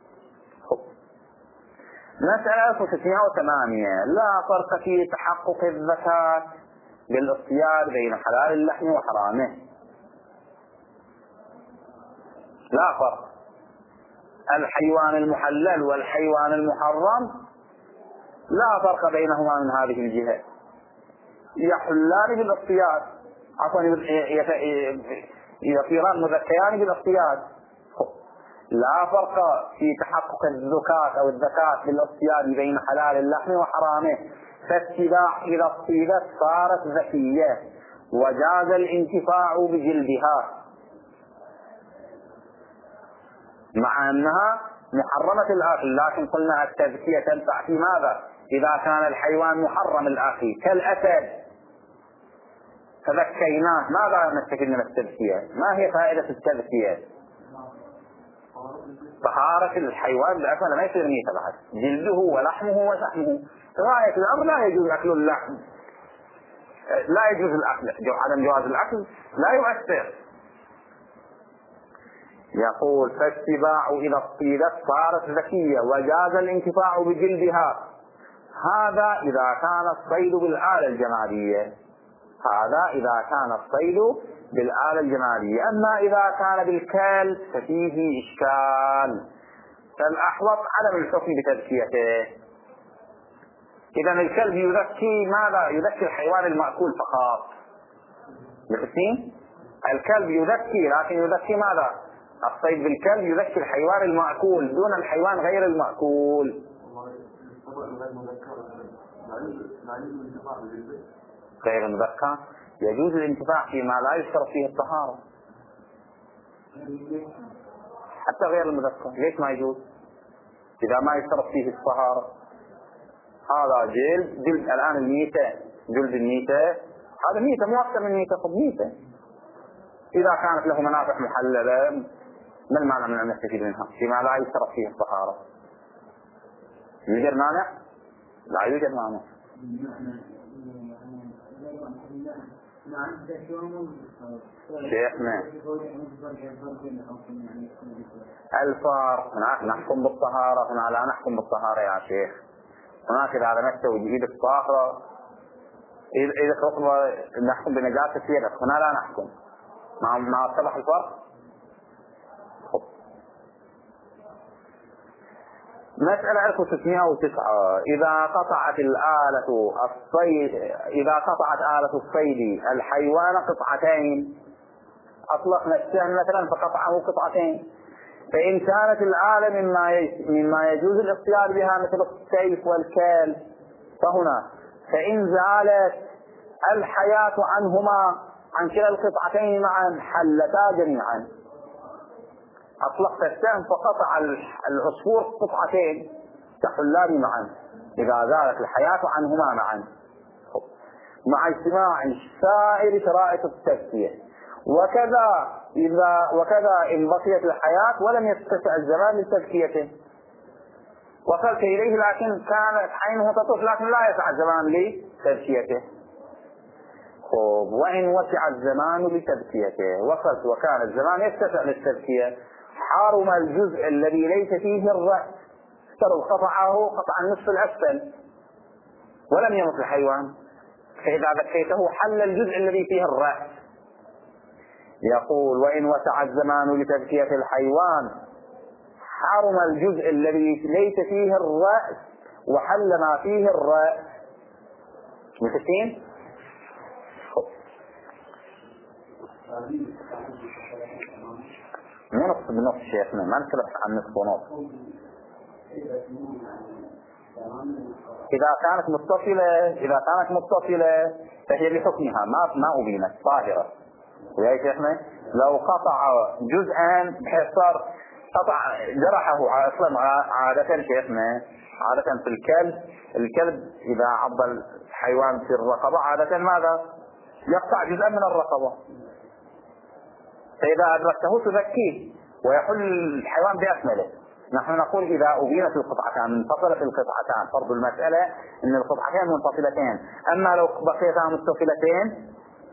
مسألة ألف وستمائة وثمانية. لا فرق في تحقق الزكاة بالاصطياد بين حلال اللحم وحرامه. لا فرق. الحيوان المحلل والحيوان المحرم لا فرق بينهما من هذه الجهة، يحلان بالاصطياد، عفوا يصيران مذكيان بالاصطياد. لا فرق في تحقق الزكاة أو الزكاة بالاصطياد بين حلال اللحم وحرامه، فالسباع إذا اصطيدت صارت ذكية وجاز الانتفاع بجلدها مع أنها محرمة الأكل، لكن قلنا التذكية تنفع في ماذا؟ إذا كان الحيوان محرم الأكل كالأسد فذكيناه، ماذا نستفيد من التذكية؟ ما هي فائدة التذكية؟ طهارة الحيوان بالأكل ما يصير ميتة بعد، جلده ولحمه وشحمه. غاية الأمر لا يجوز أكل اللحم، لا يجوز الأكل، عدم جواز الأكل لا يؤثر. يقول فالسباع إذا اصطيدت صارت ذكية وجاز الانتفاع بجلدها. هذا إذا كان الصيد بالآلة الجمادية، هذا إذا كان الصيد بالآلة الجمادية. أما إذا كان بالكلب ففيه إشكال، فالأحوط عدم الحكم بتذكيته. إذا الكلب يذكي ماذا؟ يذكي الحيوان المأكول فقط. يفهمين؟ الكلب يذكي، لكن يذكي ماذا؟ الصيد بالكلب يذكي الحيوان المأكول دون الحيوان غير المأكول. غير المذكى يجوز الانتفاع فيما لا يشترط فيه الطهارة، حتى غير المذكى ليش ما يجوز؟ إذا ما يشترط فيه الطهارة. هذا جلد جلد الآن الميتة جلد الميتة هذا ميتة مو أكثر من ميتة، خب ميتة إذا كانت له منافع محللة ما المعنى من أن نستفيد منها فيما لا يشترط فيه الطهارة؟ يوجد مانع؟ لا يوجد مانع. شيخنا الفرق هناك نحكم بالطهارة، هنا لا نحكم بالطهارة يا شيخ. هناك إذا لمست وجهك طاهرة، إذا رطبة نحكم بنجاسة يدك، هنا لا نحكم. ما ما اتضح الفرق؟ مسألة ألف وستمائة وتسعة. إذا قطعت الآلة الصيد إذا قطعت آلة الصيد الحيوان قطعتين، أطلقنا السهم مثلا فقطعه قطعتين، فإن كانت الآلة مما مما يجوز الاصطياد بها مثل السيف والكال فهنا فإن زالت الحياة عنهما عن كلا القطعتين معا حلتا جميعا. أطلقت السهم فقطع العصفور قطعتين تحلان معا إذا زالت الحياة عنهما معا مع اجتماع سائر شرائط التزكية. وكذا إذا وكذا إن بقيت الحياة ولم يتسع الزمان لتزكيته، وصلت إليه لكن كانت عينه تطف لكن لا يسع الزمان لتزكيته. خب وإن وسع الزمان لتزكيته وصلت وكان الزمان يتسع للتزكية، حرم الجزء الذي ليس فيه الرأس، افترض قطعه قطع النصف الأسفل ولم يمت الحيوان، فإذا ذكيته حل الجزء الذي فيه الرأس. يقول وإن وسع الزمان لتزكية الحيوان حرم الجزء الذي ليس فيه الرأس وحل ما فيه الرأس. متفقين؟ نصف بنصف شيخنا، ما نتكلم عن نصف ونصف. إذا كانت متصلة إذا كانت متصلة فهي بحكمها ما ما أبينت طاهرة. ويا شيخنا لو قطع جزءا بحيث صار قطع جرحه أصلا عادة شيخنا عادة في الكلب الكلب إذا عض الحيوان في الرقبة عادة ماذا؟ يقطع جزءا من الرقبة، فإذا أدركته تذكيه ويحل الحيوان بأكمله. نحن نقول إذا أبينت القطعتان منفصلة القطعتان فرض المسألة أن القطعتين منفصلتين، أما لو بقيتا متصلتين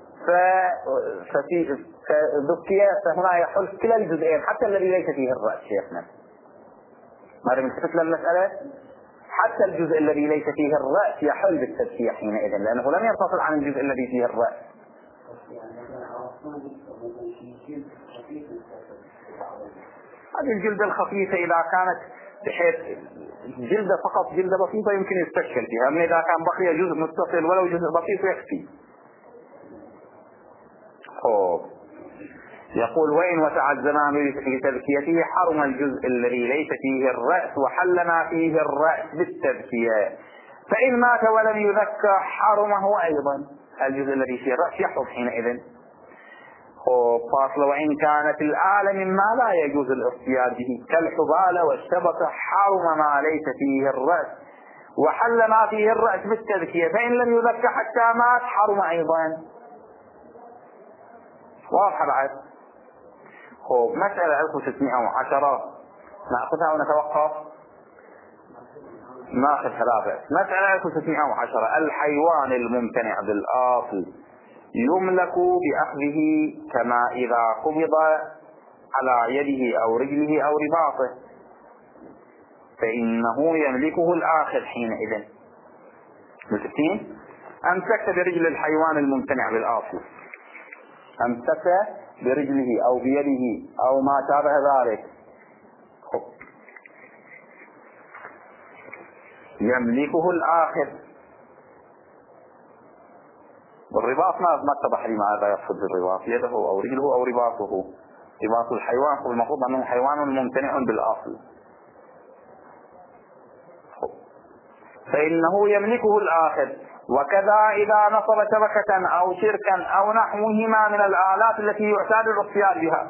ففي فذكية فهنا يحل كلا الجزئين حتى الذي ليس فيه الرأس. شيخنا ماذا ملتفت للمسألة؟ حتى الجزء الذي ليس فيه الرأس يحل بالتزكية حينئذ لأنه لم ينفصل عن الجزء الذي فيه الرأس. هذه الجلدة الخفيفة إذا كانت بحيث جلدة فقط جلدة بسيطة يمكن يستشكل فيها، أما إذا كان بقي جزء متصل ولو جزء بسيط يكفي. خوف. يقول وإن وسع الزمان لتذكيته حرم الجزء الذي ليس فيه الرأس وحل ما فيه الرأس بالتذكية، فإن مات ولم يذكى حرمه أيضا، الجزء الذي فيه الرأس يحرم حينئذ. فاصل وإن كانت الآلة مما لا يجوز الاصطياد به كالحبال والشبكة حرم ما ليس فيه الرأس وحل ما فيه الرأس بالتذكية، فإن لم يذكى حتى مات حرم أيضا. واضح بعد؟ خب مسألة ألف وستمائة وعشرة نأخذها ونتوقف؟ ناخذ ثلاثة. مسألة ألف وستمائة وعشرة الحيوان الممتنع بالآصل يملك بأخذه كما إذا قبض على يده أو رجله أو رباطه، فإنه يملكه الآخر حينئذ. متفقين؟ أمسكت برجل الحيوان الممتنع بالآصل، أمسك برجله أو بيده أو ما شابه ذلك، يملكه الآخر. والرباط ما ما اتضح لي ماذا يقصد بالرباط، يده أو رجله أو رباطه. رباط الحيوان هو المفروض أنه حيوان ممتنع بالأصل، فإنه يملكه الآخر. وكذا إذا نصب شبكة أو شركا أو نحوهما من الآلات التي يعتاد الاصطياد بها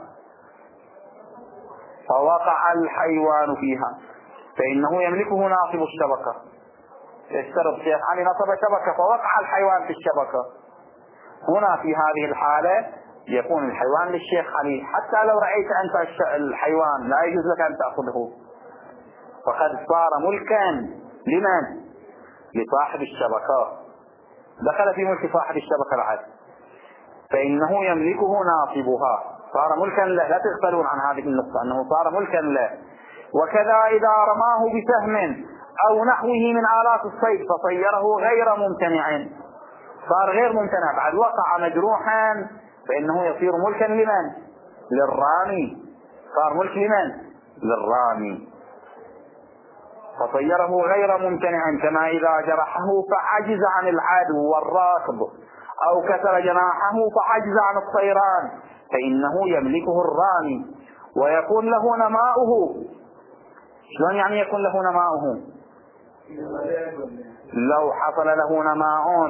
فوقع الحيوان فيها فإنه يملكه ناصب الشبكة. يشترط شيخ علي نصب شبكة فوقع الحيوان في الشبكة، هنا في هذه الحالة يكون الحيوان للشيخ علي، حتى لو رأيت أنت الحيوان لا يجوز لك أن تأخذه، فقد صار ملكا لمن؟ لصاحب الشبكة، دخل في ملك صاحب الشبكة العدل، فإنه يملكه ناصبها، صار ملكا له. لا تغفلون عن هذه النقطة أنه صار ملكا له. وكذا إذا رماه بسهم أو نحوه من آلات الصيد فصيره غير ممتنع، صار غير ممتنع، بعد وقع مجروحا، فإنه يصير ملكا لمن؟ للرامي، صار ملك لمن؟ للرامي، فصيره غير ممتنع. كما إذا جرحه فعجز عن العدو والراكب أو كسر جناحه فعجز عن الطيران، فإنه يملكه الرامي ويكون له نماؤه. شلون يعني يكون له نماؤه؟ لو حصل له نماء،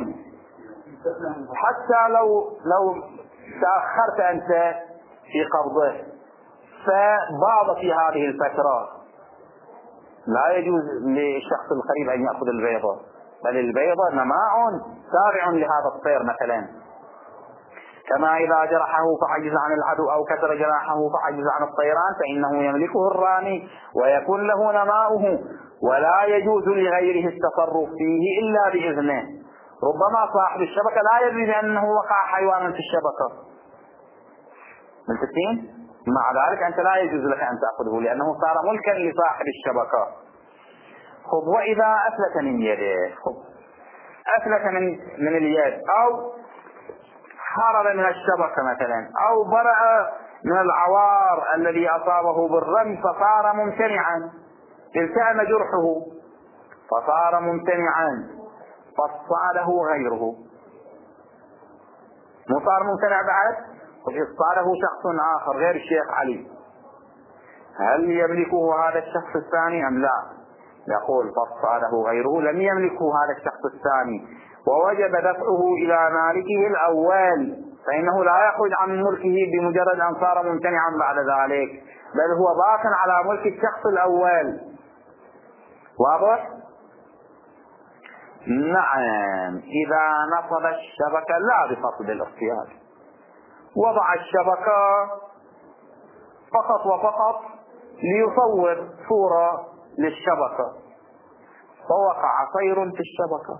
حتى لو لو تأخرت أنت في قبضه فبعض في هذه الفترة، لا يجوز للشخص القريب أن يأخذ البيضة، بل البيضة نماء تابع لهذا الطير مثلا. كما إذا جرحه فعجز عن العدو أو كسر جناحه فعجز عن الطيران، فإنه يملكه الرامي ويكون له نماؤه، ولا يجوز لغيره التصرف فيه إلا بإذنه. ربما صاحب الشبكة لا يدري بأنه وقع حيوانا في الشبكة، ملتفين؟ مع ذلك أنت لا يجوز لك أن تأخذه لأنه صار ملكا لصاحب الشبكة. خب وإذا أفلت من يده، خب أفلت من من اليد أو هرب من الشبكة مثلا، أو برأ من العوار الذي أصابه بالرمي فصار ممتنعا، التأم جرحه فصار ممتنعا فاصطاده غيره، مو صار ممتنع بعد، فاصطاده شخص آخر غير الشيخ علي، هل يملكه هذا الشخص الثاني أم لا؟ يقول فاصطاده غيره لم يملكه هذا الشخص الثاني، ووجب دفعه إلى مالكه الأول، فإنه لا يخرج عن ملكه بمجرد أن صار ممتنعا بعد ذلك، بل هو باق على ملك الشخص الأول. واضح؟ نعم. إذا نصب الشبكة لا بقصد الاصطياد، وضع الشبكة فقط وفقط ليصور صورة للشبكة فوقع طير في الشبكة،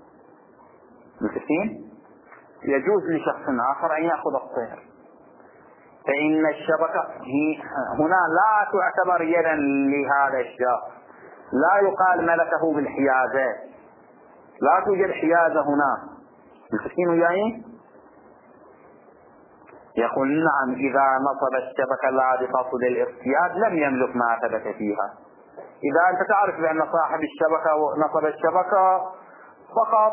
متفقين؟ يجوز لشخص آخر أن يأخذ الطير، فإن الشبكة هنا لا تعتبر يدا لهذا الشخص، لا يقال ملكه بالحيازة، لا توجد حيازة هنا، متفقين وياي؟ يقول نعم. إذا نصب الشبكة لا بقصد الاصطياد لم يملك ما ثبت فيها. إذا أنت تعرف بأن صاحب الشبكة نصب الشبكة فقط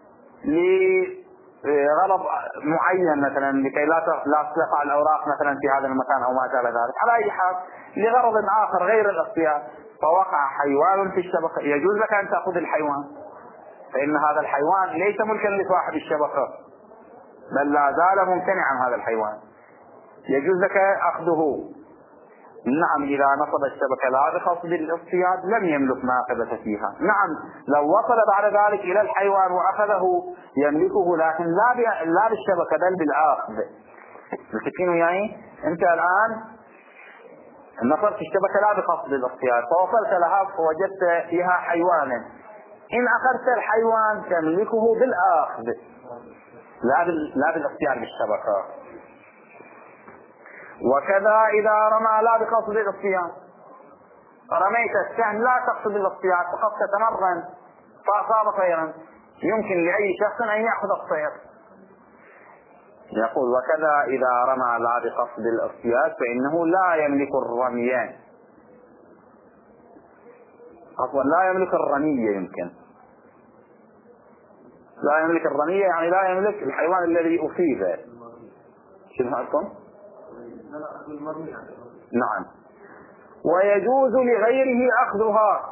لغرض معين مثلا لكي لا لا تقع الأوراق مثلا في هذا المكان أو ما شابه ذلك، على أي حال لغرض آخر غير الاصطياد، فوقع حيوان في الشبكة، يجوز لك أن تأخذ الحيوان، فإن هذا الحيوان ليس ملكا لصاحب الشبكة، بل لا زال ممتنعا هذا الحيوان، يجوز لك أخذه. نعم. إذا نصب الشبكة لا بقصد الاصطياد لم يملك ما ثبت فيها. نعم لو وصل بعد ذلك إلى الحيوان وأخذه يملكه، لكن لا لا بالشبكة بل بالآخذ. متفقين وياي؟ أنت الآن نصبت الشبكة لا بقصد الاصطياد فوصلت لها فوجدت فيها حيوانا، إن أخذت الحيوان تملكه بالآخذ لا لا بالاصطياد بالشبكة. وكذا إذا رمى لا بقصد الاصطياد، رميت السهم لا تقصد الاصطياد فقط تتمرن فأصاب طيرا، يمكن لأي شخص أن يأخذ الطير. يقول وكذا إذا رمى لا بقصد الاصطياد فإنه لا يملك الرميان، عفوا لا يملك الرمية، يمكن لا يملك الرمية يعني لا يملك الحيوان الذي أصيب. شنو هالكم؟ نعم. ويجوز لغيره أخذها،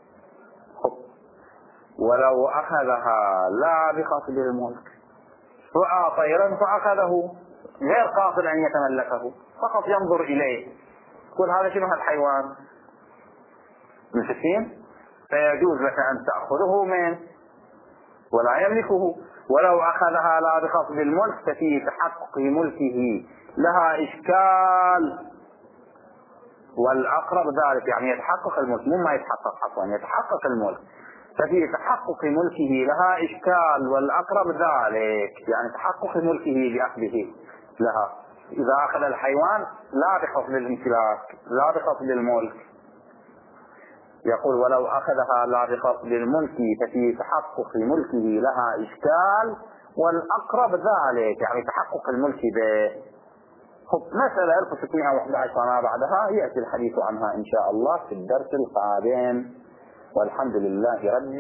ولو أخذها لا بقصد الملك، رأى طيرا فأخذه غير قاصد أن يتملكه، فقط ينظر إليه، يقول هذا شنو هالحيوان، متفقين؟ فيجوز لك أن تأخذه منه ولا يملكه. ولو أخذها لا بقصد الملك ففي تحقق ملكه لها إشكال، والأقرب ذلك يعني يتحقق الملك، مو ما يتحقق عفوا، يتحقق الملك، ففي تحقق ملكه لها إشكال، والأقرب ذلك يعني تحقق ملكه بأخذه لها. إذا أخذ الحيوان لا بقصد الامتلاك لا بقصد الملك، يقول ولو أخذها لا بقصد الملك ففي تحقق ملكه لها إشكال، والأقرب ذلك يعني تحقق الملك به. مسألة ألف وستمائة وأحد عشر وما بعدها يأتي الحديث عنها إن شاء الله في الدرس القادم، والحمد لله رب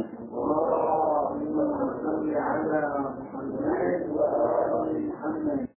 العالمين.